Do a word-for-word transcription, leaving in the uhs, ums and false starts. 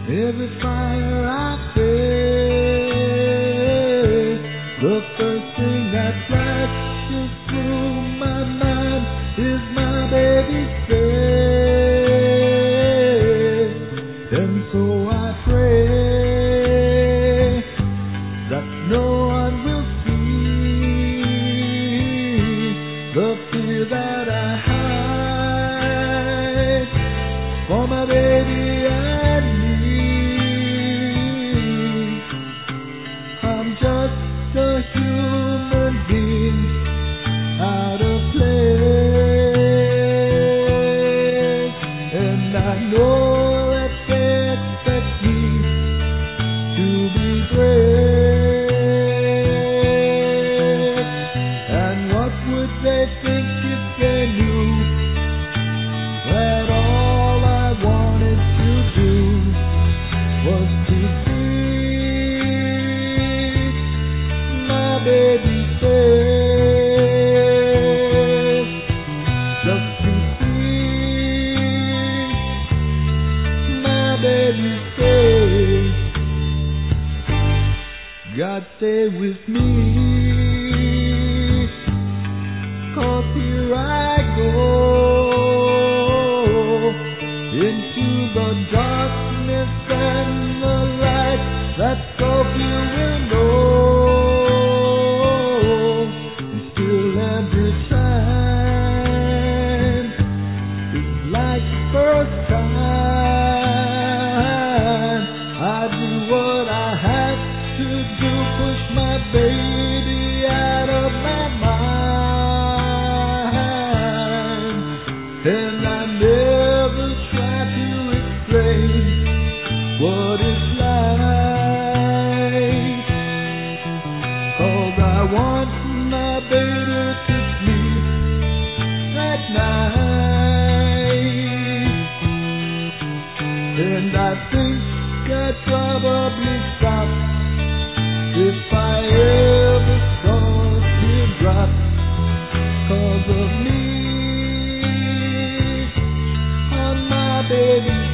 Every fire I face, the first thing that flashes through my mind is my baby's face. And so I pray that no one will see the fear that I hide for my baby and me. I'm just a human being out of place, and I know that they expect me to be great. And what would they think if they knew that all I wanted to do was to see my baby's face, just to see my baby's face. God, stay with me, 'cause here I go into the darkness and the light that so few will know. And still every time it's like the first time I do what I had to do, push my baby out of my mind. And I never try to explain what it's like, 'cause I want my baby to sleep at night. And I think I'd probably stop if I ever saw a teardrop 'cause of me on my baby's